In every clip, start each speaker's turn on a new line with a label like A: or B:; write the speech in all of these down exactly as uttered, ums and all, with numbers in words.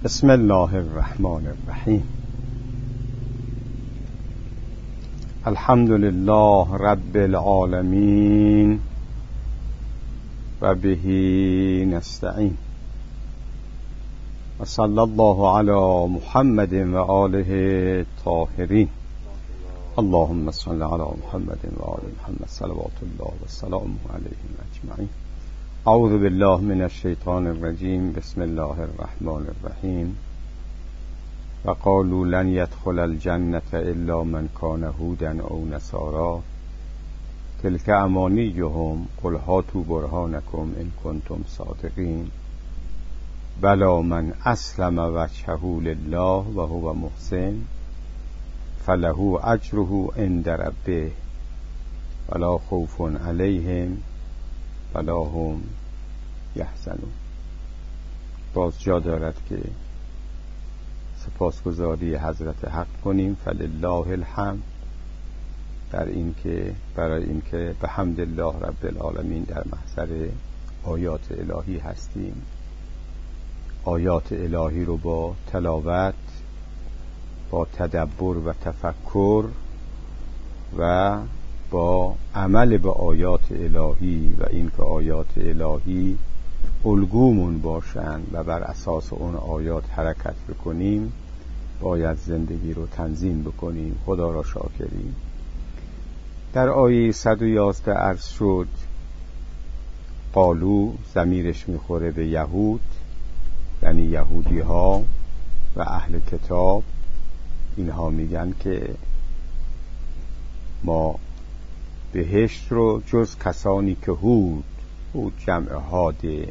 A: بسم الله الرحمن الرحیم. الحمد لله رب العالمین و به نستعین و صلی الله علی محمد و آله الطاهرین. اللهم صل علی محمد و آل محمد صلوات الله و سلامه علیهم اجمعین. اعوذ بالله من الشیطان الرجیم. بسم الله الرحمن الرحیم. و قالوا لن يدخل الجنة الا من كان هودا او نصارا تلك امانیهم قل هاتوا برهانکم ان کنتم صادقین بلی من اسلم وجهه لله و هو محسن فله اجره عند ربه ولا خوف علیهم ولا هم یحزنون. باز جا دارد که سپاسگزاری حضرت حق کنیم. فلله الحمد، در این که برای این که به حمد الله رب العالمین در محضر آیات الهی هستیم. آیات الهی رو با تلاوت، با تدبر و تفکر و با عمل به آیات الهی و این که آیات الهی الگومون باشن و بر اساس اون آیات حرکت بکنیم، باید زندگی رو تنظیم بکنیم. خدا را شاکریم. در آیه صد و یازده عرض شد قالو ضمیرش میخوره به یهود، یعنی یهودی ها و اهل کتاب. اینها میگن که ما بهشت رو جز کسانی که هود هود جمع هاده،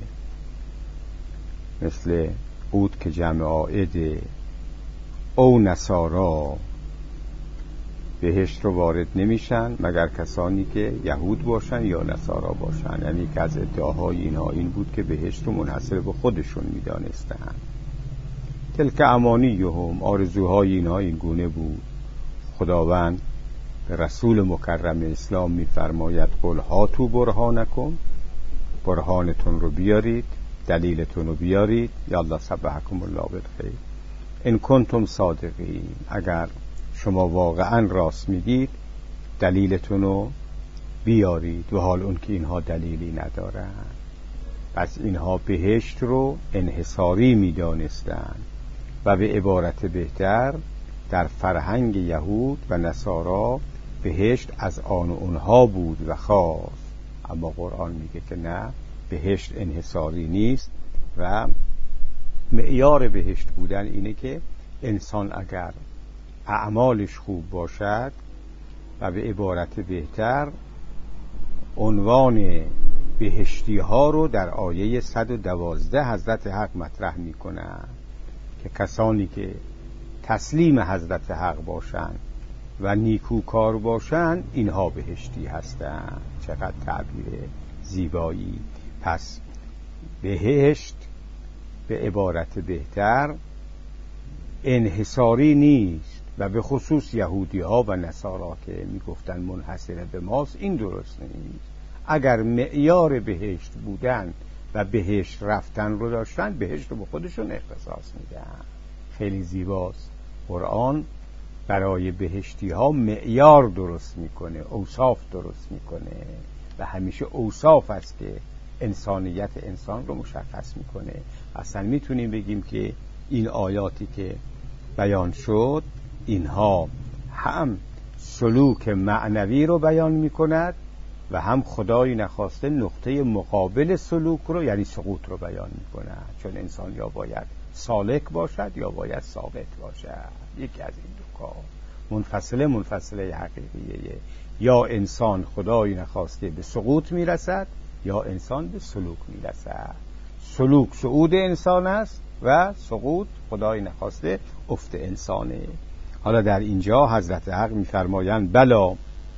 A: مثل هود که جمع عائده، او نصارا، بهشت رو وارد نمیشن مگر کسانی که یهود باشن یا نصارا باشن. یعنی که از ادعاهای اینها این بود که بهشت رو منحصر به خودشون میدانستن. تلک امانیهم، آرزوهای اینها این گونه بود. خداوند به رسول مکرم اسلام میفرماید قل هاتوا برهانکم، برهانتون رو بیارید، دلیلتون رو بیارید. یالله سبحکم الله بالخیر ان کنتم صادقین، اگر شما واقعا راست میگید دلیلتون رو بیارید. و حال اون که اینها دلیلی ندارن. پس اینها بهشت رو انحصاری میدانستن و به عبارت بهتر در فرهنگ یهود و نصارا بهشت از آن اونها بود و خاص. اما قرآن میگه که نه، بهشت انحصاری نیست و معیار بهشت بودن اینه که انسان اگر اعمالش خوب باشد و به عبارت بهتر عنوان بهشتی ها رو در آیه صد و دوازده حضرت حق مطرح میکنن که کسانی که تسلیم حضرت حق باشند و نیکوکار باشند اینها بهشتی هستند. چقدر تعبیر زیبایی. پس بهشت به عبارت بهتر انحصاری نیست و به خصوص یهودی ها و نصارا که میگفتن منحصر به ماست، این درست نیست. اگر معیار بهشت بودن و بهشت رفتن رو داشتن، بهشت رو به خودشون اختصاص میدن. خیلی زیباست. قرآن برای بهشتی ها معیار درست میکنه، اوصاف درست میکنه و همیشه اوصاف است که انسانیت انسان رو مشخص میکنه. اصلا میتونیم بگیم که این آیاتی که بیان شد اینها هم سلوک معنوی رو بیان میکند و هم خدای نخواسته نقطه مقابل سلوک رو، یعنی سقوط رو بیان میکند. چون انسان یا باید سالک باشد یا باید ثابت باشد. یکی از این دو کار منفصله منفصله حقیقیه. یا انسان خدای نخواسته به سقوط میرسد یا انسان به سلوک میرسد. سلوک صعود انسان است و سقوط خدای نخواسته افت انسانه. حالا در اینجا حضرت حق میفرمایند بلا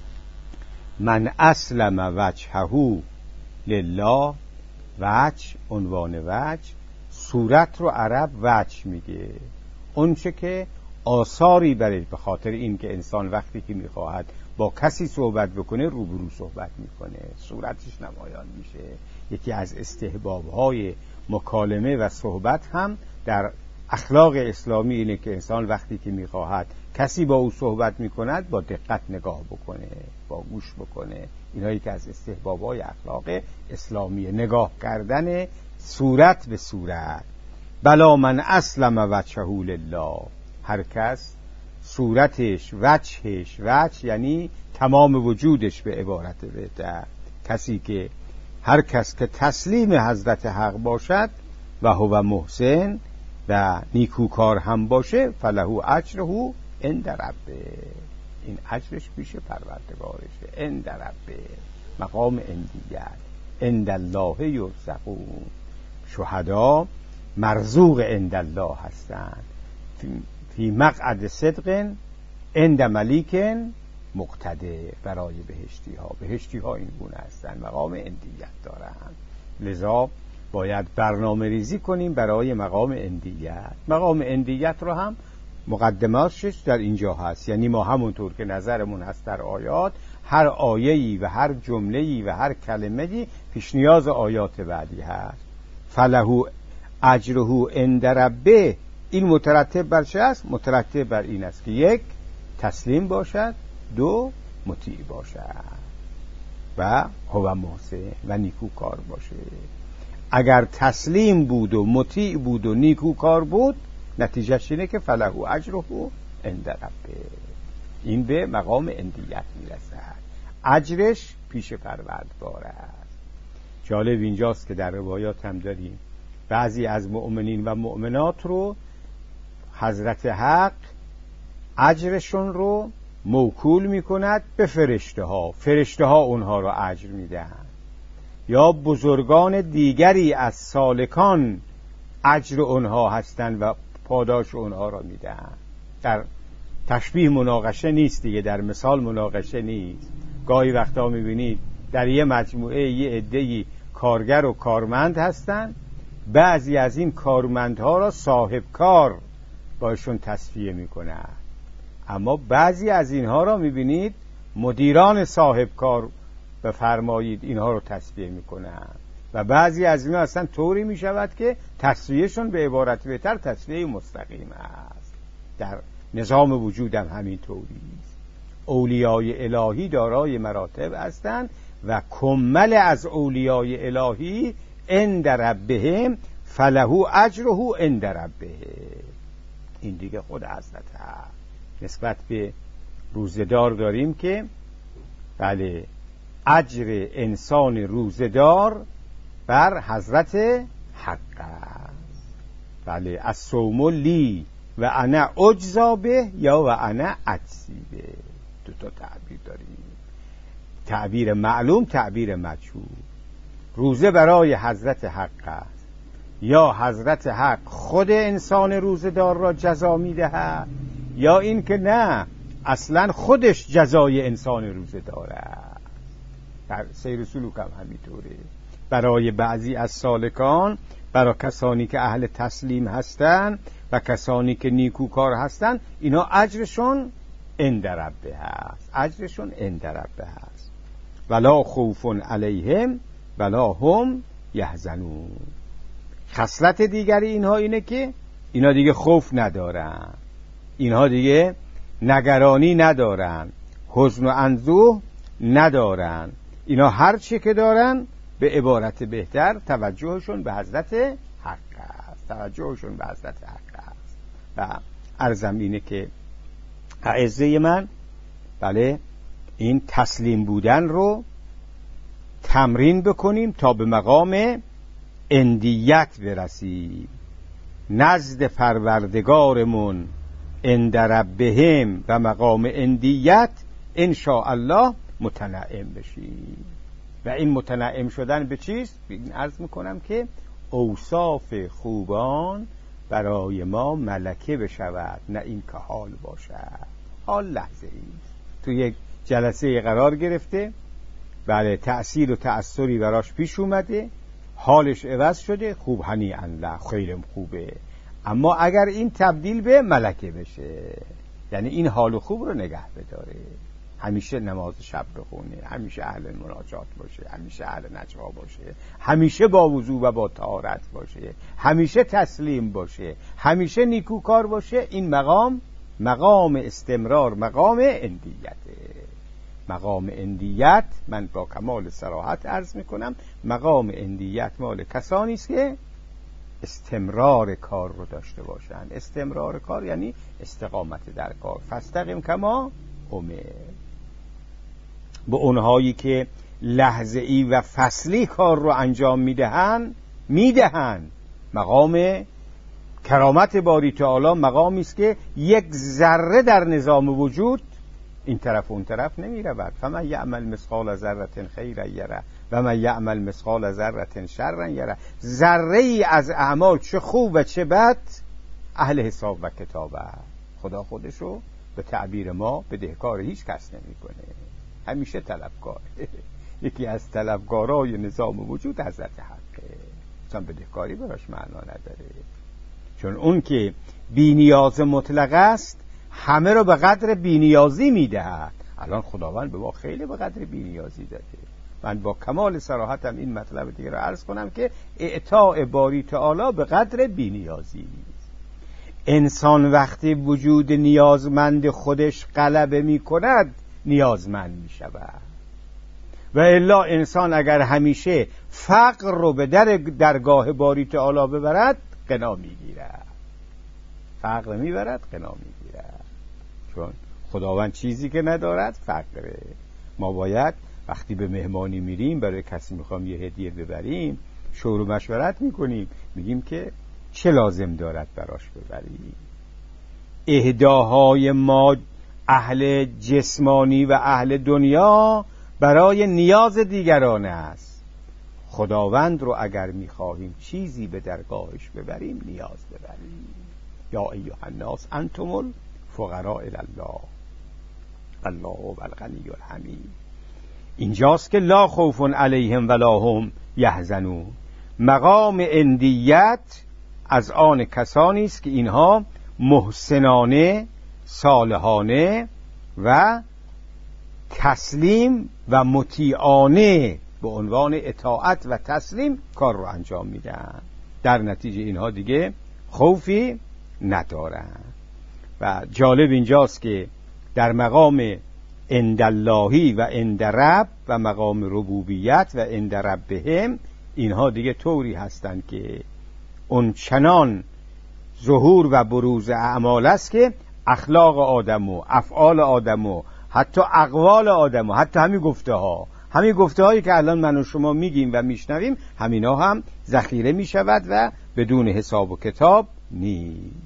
A: من اسلم وجهه لله. وجه، عنوان وجه، صورت رو عرب وجه میگه، اون چه که آثاری برش، به خاطر این که انسان وقتی که میخواهد با کسی صحبت بکنه روبرو صحبت میکنه، صورتش نمایان میشه. یکی از استحبابهای مکالمه و صحبت هم در اخلاق اسلامی اینه که انسان وقتی که میخواهد کسی با او صحبت میکند با دقت نگاه بکنه، با گوش بکنه. اینایی که از استحبابای اخلاق اسلامی، نگاه کردن صورت به صورت. بلا من اسلم وجهه لله، هر کس صورتش، وجهش، وجه یعنی تمام وجودش به عبارت بهتر، کسی که هر کس که تسلیم حضرت حق باشد و هو محسن و نیکوکار هم باشه، فله اجره عند ربه، این اجرش پیش پروردگارشه. عند ربه، مقام اندیت. عند الله یرزقون، شهدا مرزوق عند الله هستند. فی مقعد صدق عند ملیک مقتدر، برای بهشتی ها. بهشتی ها این گونه هستند، مقام اندیت دارند. لذا باید برنامه ریزی کنیم برای مقام اندیت. مقام اندیت رو هم مقدماتش در اینجا هست، یعنی ما همونطور که نظرمون هست در آیات، هر آیه‌ای و هر جمله‌ای و هر کلمه‌ای پیش نیاز آیات بعدی هست. فله اجره عند ربه، این مترتب بر چه است؟ مترتب بر این است که یک، تسلیم باشد، دو، مطیع باشد و هو محسن و نیکوکار باشه. اگر تسلیم بود و مطیع بود و نیکوکار بود، نتیجهش اینه که فله اجره عند ربه، این به مقام اندیت میرسد، اجرش پیش پروردگار است. جالب اینجاست که در روایات هم داریم بعضی از مؤمنین و مؤمنات رو حضرت حق اجرشون رو موکول میکند به فرشته ها، فرشته ها اونها رو اجر میدهند، یا بزرگان دیگری از سالکان اجر اونها هستند و پاداش اونها را میدهند. در تشبیه مناقشه نیست دیگه، در مثال مناقشه نیست. گاهی وقتا میبینید در یه مجموعه یه عده‌ای کارگر و کارمند هستند، بعضی از این کارمندها را صاحب کار باشون تصفیه میکنند، اما بعضی از اینها را میبینید مدیران صاحب کار بفرمایید اینها رو تصفیه میکنند، و بعضی از اینها اصلا طوری میشود که تصفیهشون به عبارت بهتر تصفیه مستقیم است. در نظام وجودم همین طوری است. اولیای الهی دارای مراتب هستند و کمل از اولیای الهی عند ربهم فله اجره عند ربه، این دیگه خود حضرت هست. نسبت به روزدار داریم که بله اجر انسان روزدار بر حضرت حق است. بله الصوم لی و انا اجزا به یا و انا اجزی به، دو تا تعبیر داریم، تعبیر معلوم، تعبیر مجهول. روزه برای حضرت حق است، یا حضرت حق خود انسان روزدار را جزا میدهد، یا این که نه اصلا خودش جزای انسان روزدار است. در سیر سلوک هم همینطوره. برای بعضی از سالکان، برای کسانی که اهل تسلیم هستند و کسانی که نیکوکار هستند، اینا اجرشون عند ربه هست، اجرشون عند ربه هست. ولا خوف علیهم ولا هم یحزنون. خصلت دیگری اینها اینه که اینا دیگه خوف ندارن، اینها دیگه نگرانی ندارن، حزن و اندوه ندارن، اینا هر چی که دارن به عبارت بهتر توجهشون به حضرت حق است، توجهشون به حضرت حق است. و عرضم اینه که اعزه من، بله این تسلیم بودن رو تمرین بکنیم تا به مقام اندیت برسیم، نزد پروردگارمون عند ربهم و مقام اندیت ان شاء الله متنعم بشیم. و این متنعم شدن به چیست؟ این عرض میکنم که اوصاف خوبان برای ما ملکه بشود، نه این که حال باشد. حال لحظه ایست، تو یک جلسه قرار گرفته، بله تأثیر و تأثری براش پیش اومده، حالش عوض شده، خوب هنیئا له، خیلی خوبه. اما اگر این تبدیل به ملکه بشه، یعنی این حال خوب رو نگه بداره، همیشه نماز شب بخونه، همیشه اهل مناجات باشه، همیشه اهل نجوا باشه، همیشه با وضو و با طهارت باشه، همیشه تسلیم باشه، همیشه نیکوکار باشه، این مقام مقام استمرار، مقام اندیته. مقام اندیت، من با کمال صراحت عرض میکنم، مقام اندیت مال کسانی است که استمرار کار رو داشته باشن. استمرار کار یعنی استقامت در کار. فاستقم کما امر. به اونهایی که لحظه‌ای و فصلی کار رو انجام میدهن میدهن مقام کرامت باری تعالی مقامی است که یک ذره در نظام وجود این طرف و اون طرف نمی رود. فمن یعمل مثقال ذره خیرا یره و من یعمل مثقال ذره شرا یره. ذره ای از اعمال چه خوب و چه بد اهل حساب و کتابه. خدا خودشو به تعبیر ما بدهکار هیچ کس نمی کنه، همیشه طلبکار. یکی از طلبکارای نظام وجود حضرت حقه، چون بدهکاری براش معنا نداره، چون اون که بی نیاز مطلق است همه رو به قدر بی نیازی میدهد. الان خداوند به ما خیلی به قدر بی نیازی داده. من با کمال صراحتم این مطلب دیگه رو عرض کنم که اعطاء باری تعالی به قدر بی نیازی. انسان وقتی وجود نیازمند خودش غلبه می کند نیازمند می شود، و الا انسان اگر همیشه فقر رو به در درگاه باری تعالی ببرد غنا می گیرد. فقر می برد غنا می گیرد، چون خداوند چیزی که ندارد فقره. ما باید وقتی به مهمانی میریم، برای کسی میخوام یه هدیه ببریم، شور و مشورت میکنیم، میگیم که چه لازم دارد براش ببریم. اهداهای ما اهل جسمانی و اهل دنیا برای نیاز دیگران است. خداوند رو اگر میخواهیم چیزی به درگاهش ببریم نیاز ببریم. یا ایها الناس انتم الفقراء الی الله الله هو الغنی الحمید. اینجاست که لا خوف علیهم ولا هم یحزنون. مقام اندیت از آن کسانی است که اینها محسنانه، صالحانه و تسلیم و مطیعانه به عنوان اطاعت و تسلیم کار رو انجام میدن. در نتیجه اینها دیگه خوفی ندارن. و جالب اینجاست که در مقام انداللهی و اندرب و مقام ربوبیت و اندربهم اینها دیگه طوری هستند که اون چنان ظهور و بروز اعمال است که اخلاق آدم و افعال آدم و حتی اقوال آدم و حتی همین گفته ها همین گفته هایی که الان من و شما میگیم و میشنویم همینا هم ذخیره میشود و بدون حساب و کتاب نیست.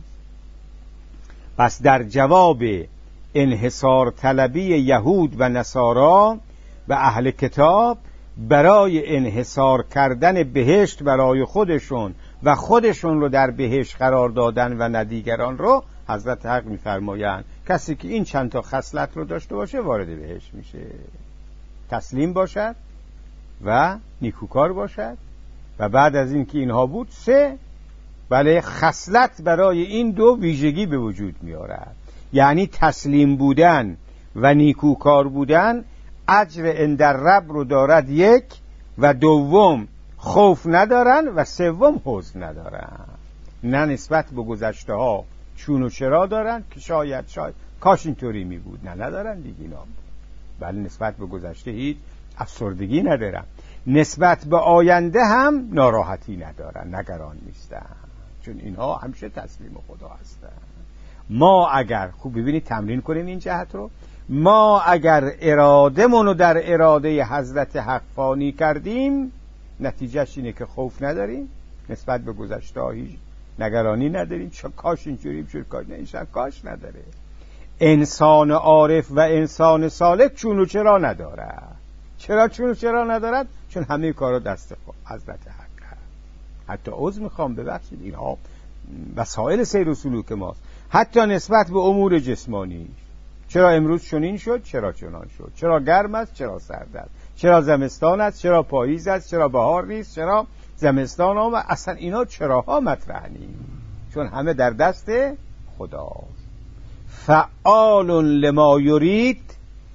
A: پس در جواب انحصار طلبی یهود و نصارا و اهل کتاب برای انحصار کردن بهشت برای خودشون و خودشون رو در بهشت قرار دادن و نه دیگران رو، حضرت حق می‌فرمایند کسی که این چند تا خصلت رو داشته باشه وارد بهشت میشه. تسلیم باشد و نیکوکار باشد و بعد از این که اینها بود سه، بله خصلت برای این دو ویژگی به وجود میارد. یعنی تسلیم بودن و نیکوکار بودن اجر اندر رب رو دارد یک، و دوم خوف ندارن و سوم حزن ندارن. نه نسبت به گذشته ها چون و چرا دارن که شاید شاید کاش اینطوری می بود، نه ندارن دیگه اینا. بله نسبت به گذشته هیچ افسردگی ندارن، نسبت به آینده هم ناراحتی ندارن، نگران نیستن، چون اینها همیشه تسلیم خدا هستن. ما اگر خوب ببینید تمرین کنیم این جهت رو، ما اگر اراده منو در اراده حضرت حق فانی کردیم نتیجهش اینه که خوف نداریم، نسبت به گذشته ها هیچ نگرانی نداریم، چه کاش اینجوری بشه، کاش نه اینشان کاش نداره. انسان عارف و انسان صالح چون و چرا نداره. چرا چون و چرا ندارد؟ چون همه کارا دست حضرت حق. حتی عذر میخوام ببخشید اینها وسایل سیر و سلوک ماست، حتی نسبت به امور جسمانی. چرا امروز چنین شد، چرا چنان شد، چرا گرم است، چرا سرد است، چرا زمستان است، چرا پاییز است، چرا بهار نیست، چرا زمستان آمد. اصلا اینا چراها مطرح نیست، چون همه در دست خداست. فعال لما یرید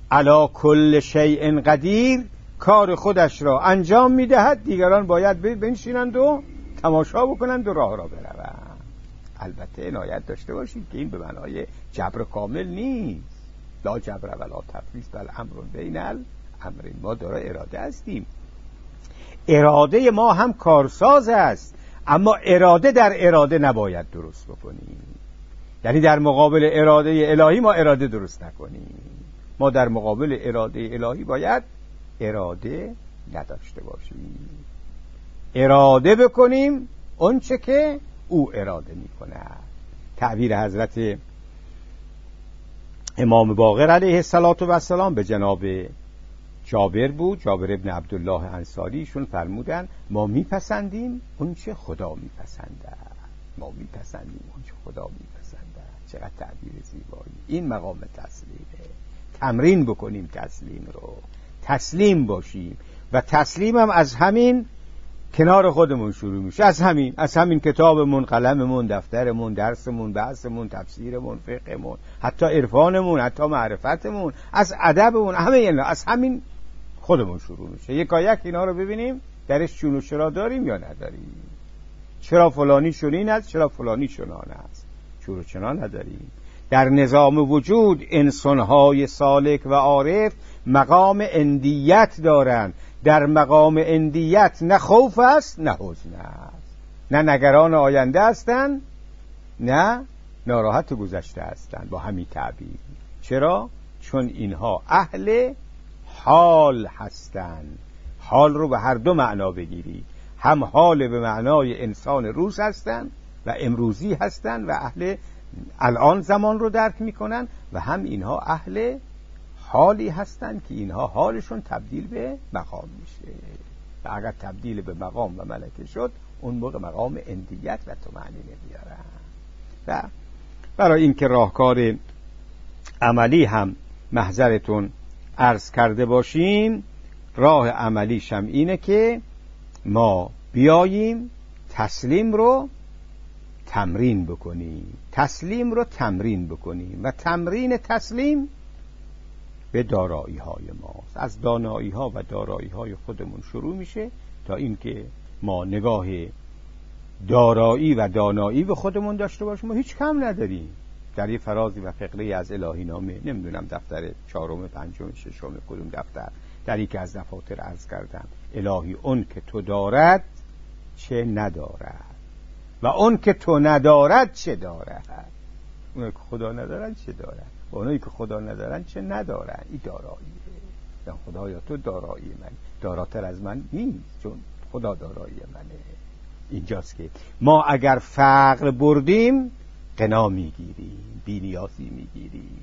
A: علی کل شیء قدیر کار خودش را انجام میدهد، دیگران باید بنشینند و تماشا بکنند و راه را بروند. البته عنایت داشته باشید که این به معنای جبر کامل نیست. لا جبر ولا تفویض بل امر بین الامرین. ما داره اراده هستیم، اراده ما هم کارساز است، اما اراده در اراده نباید درست بکنیم. یعنی در مقابل اراده الهی ما اراده درست نکنیم. ما در مقابل اراده الهی باید اراده نداشته باشیم، اراده بکنیم اون چه که او اراده می کند. تعبیر حضرت امام باقر علیه السلام به جناب جابر بود، جابر ابن عبدالله انصاری. ایشون فرمودن ما میپسندیم اون چه خدا میپسنده، ما میپسندیم اون چه خدا میپسنده. چقدر تعبیر زیبایی. این مقام تسلیمه. تمرین بکنیم تسلیم رو، تسلیم باشیم. و تسلیم هم از همین کنار خودمون شروع میشه، از همین از همین کتابمون، قلممون، دفترمون، درسمون، بحثمون، تفسیرمون، فقهمون، حتی عرفانمون، حتی معرفتمون، از ادبمون، همه اینا از همین خودمون شروع میشه. یکایک اینا رو ببینیم درش چون و چرا داریم یا نداریم. چرا فلانی چنین است، چرا فلانی چنان است، چون و چرا نداریم. در نظام وجود انسان‌های سالک و عارف مقام اندیت دارند. در مقام اندیت نه خوف است نه حزن است، نه نگران آینده هستند نه ناراحت گذشته هستند. با همین تعبیر. چرا؟ چون اینها اهل حال هستند. حال رو به هر دو معنا بگیری، هم حال به معنای انسان روز هستند و امروزی هستند و اهل الان زمان رو درک میکنن، و هم اینها اهل حالی هستند که اینها حالشون تبدیل به مقام میشه. و اگر تبدیل به مقام و ملکه شد، اون موقع مقام اندیت و طمأنینه بیارن. و برای اینکه راهکار عملی هم محضرتون عرض کرده باشیم، راه عملیش هم اینه که ما بیاییم تسلیم رو تمرین بکنیم، تسلیم رو تمرین بکنیم. و تمرین تسلیم به دارایی های ماست. از دانایی ها و دارایی های خودمون شروع میشه تا اینکه ما نگاه دارایی و دانایی به خودمون داشته باشیم. ما هیچ کم نداریم. در یه فرازی و فقره از الهی نامه، نمیدونم دفتر چهارم، پنجم، ششم، کدوم دفتر، در یکی از دفاتر عرض کردم الهی اون که تو دارد چه ندارد و اون که تو ندارد چه دارد. اونایی که خدا ندارن چه دارن و اونایی که خدا ندارن چه ندارن. این داراییه. خدایا تو دارایی من، داراتر از من نیست، چون خدا دارایی منه. اینجاست که ما اگر فقر بردیم غنا میگیریم، بی‌نیازی میگیریم.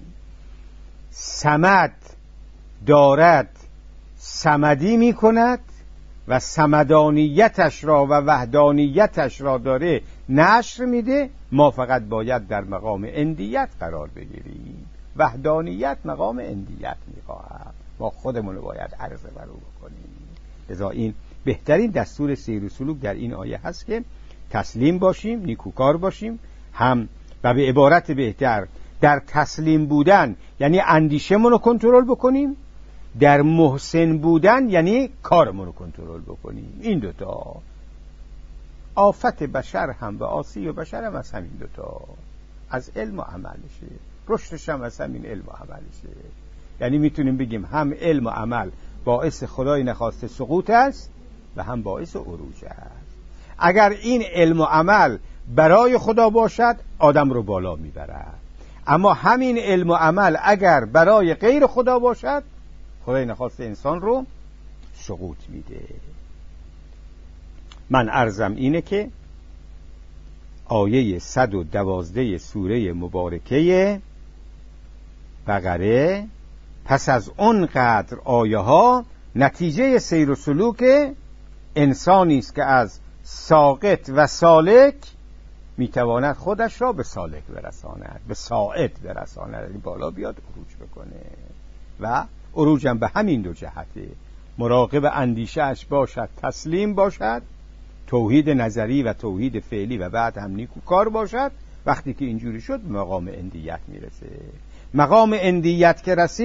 A: صمد دارد صمدی میکند و صمدانیتش را و وحدانیتش را داره نشر میده. ما فقط باید در مقام اندیت قرار بگیریم. وحدانیت مقام اندیت میخواهد. ما خودمون رو باید عرضه بر او بکنیم. لذا این بهترین دستور سیر و سلوک در این آیه هست که تسلیم باشیم، نیکوکار باشیم، هم و به عبارت بهتر در تسلیم بودن یعنی اندیشه‌مون رو کنترل بکنیم، در محسن بودن یعنی کارمون رو کنترل بکنیم. این دوتا آفت بشر هم و آسی و بشر هم از همین دوتا، از علم و عملشه. رشدش هم از همین علم و عملشه. یعنی میتونیم بگیم هم علم و عمل باعث خدای نخواسته سقوط است و هم باعث عروج است. اگر این علم و عمل برای خدا باشد آدم رو بالا میبرد، اما همین علم و عمل اگر برای غیر خدا باشد خدای نخواسته انسان رو سقوط میده. من عرضم اینه که آیه صد و دوازده سوره مبارکه بقره پس از اون قدر آیه ها نتیجه سیر و سلوک انسانی است که از ساقط و سالک میتواند خودش را به سالک برساند، به ساعد برساند، یعنی بالا بیاد عروج بکنه. و عروج هم به همین دو جهته، مراقب اندیشه‌اش باشد، تسلیم باشد، توحید نظری و توحید فعلی و بعد هم نیکوکار باشد. وقتی که اینجوری شد مقام اندیت میرسه. مقام اندیت که رسید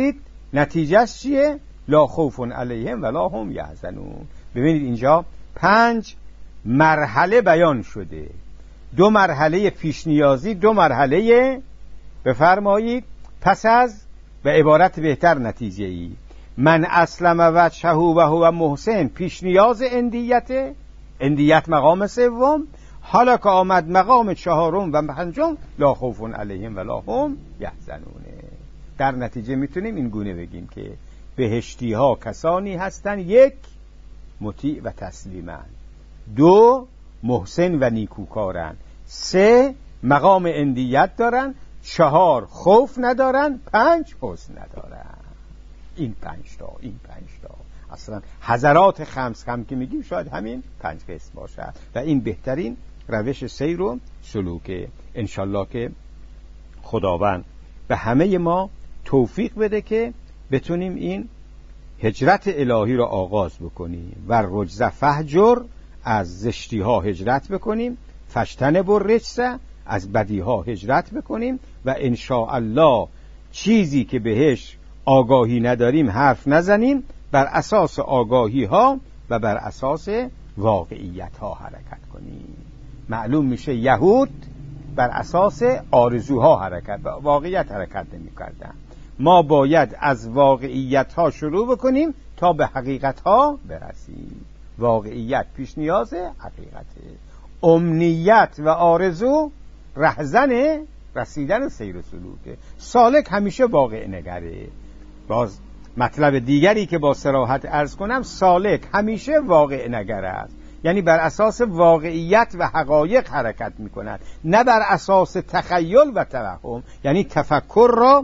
A: نتیجهش چیه؟ لا خوف علیهم ولا هم یحزنون. ببینید اینجا پنج مرحله بیان شده، دو مرحله پیش نیازی، دو مرحله بفرمایید پس از به عبارت بهتر نتیجه ای. من اسلم وجهه و هو محسن، پیش نیاز اندیت، اندیت مقام سوم. حالا که آمد مقام چهارم و پنجم، لا خوف علیهم ولا هم یحزنون. در نتیجه میتونیم این گونه بگیم که بهشتی ها کسانی هستند: یک، مطیع و تسلیمن، دو، محسن و نیکوکارن، سه، مقام اندیت دارن، چهار، خوف ندارن، پنج، حزن ندارن. این پنج تا این پنج تا اصلا حضرات خمس هم که میگیم شاید همین پنج قسم باشد و این بهترین روش سیر و سلوکه. انشالله که خداوند به همه ما توفیق بده که بتونیم این هجرت الهی را آغاز بکنیم و رجز فهجر، از زشتی ها هجرت بکنیم، فشتن بر رجز، از بدی ها هجرت بکنیم و انشاءالله چیزی که بهش آگاهی نداریم حرف نزنیم، بر اساس آگاهی ها و بر اساس واقعیت ها حرکت کنیم. معلوم میشه یهود بر اساس آرزوها حرکت و واقعیت حرکت نمی کردن. ما باید از واقعیت ها شروع بکنیم تا به حقیقت ها برسیم. واقعیت پیش نیاز حقیقته، امنیت و آرزو رهزن رسیدن سیر و سلوکه. سالک همیشه واقع نگره. باز مطلب دیگری که با صراحت عرض کنم، سالک همیشه واقع نگر است، یعنی بر اساس واقعیت و حقایق حرکت می کند، نه بر اساس تخیل و توهم، یعنی تفکر را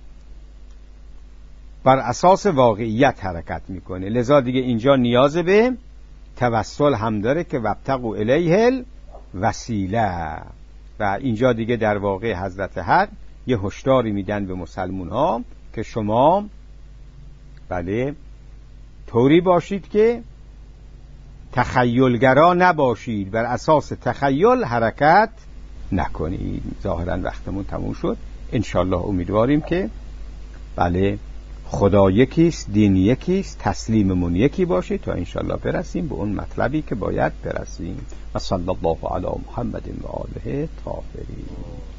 A: بر اساس واقعیت حرکت میکنه. لذا دیگه اینجا نیاز به توسل هم داره که وابتغوا الیه الوسیله. و اینجا دیگه در واقع حضرت حق یه هشداری میدن به مسلمون ها که شما بله طوری باشید که تخیلگرا نباشید، بر اساس تخیل حرکت نکنید. ظاهرا وقتمون تموم شد. انشالله امیدواریم که بله خدا یکیست، دین یکیست، تسلیممون یکی باشه تا انشالله برسیم به اون مطلبی که باید برسیم. و صلی الله علی محمد و آله طاهرین.